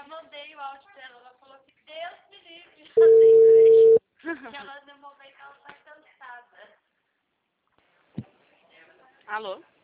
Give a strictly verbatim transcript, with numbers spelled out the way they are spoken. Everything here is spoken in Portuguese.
mandei o áudio dela, ela falou que Deus me livre de fazer inveja. Que ela, no momento, ela tá cansada. Alô?